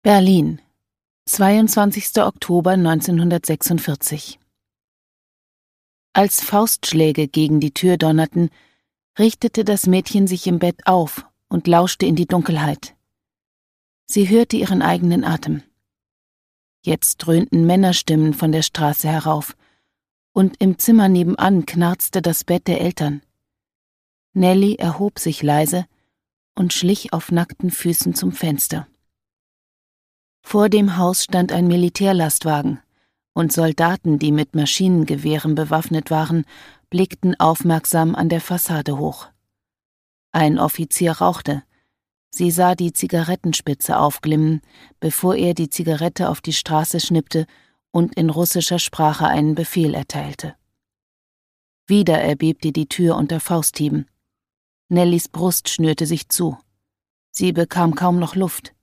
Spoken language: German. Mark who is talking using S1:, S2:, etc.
S1: Berlin, 22. Oktober 1946. Als Faustschläge gegen die Tür donnerten, richtete das Mädchen sich im Bett auf und lauschte in die Dunkelheit. Sie hörte ihren eigenen Atem. Jetzt dröhnten Männerstimmen von der Straße herauf, und im Zimmer nebenan knarzte das Bett der Eltern. Nelly erhob sich leise und schlich auf nackten Füßen zum Fenster. Vor dem Haus stand ein Militärlastwagen, und Soldaten, die mit Maschinengewehren bewaffnet waren, blickten aufmerksam an der Fassade hoch. Ein Offizier rauchte. Sie sah die Zigarettenspitze aufglimmen, bevor er die Zigarette auf die Straße schnippte und in russischer Sprache einen Befehl erteilte. Wieder erbebte die Tür unter Fausthieben. Nellys Brust schnürte sich zu. Sie bekam kaum noch Luft.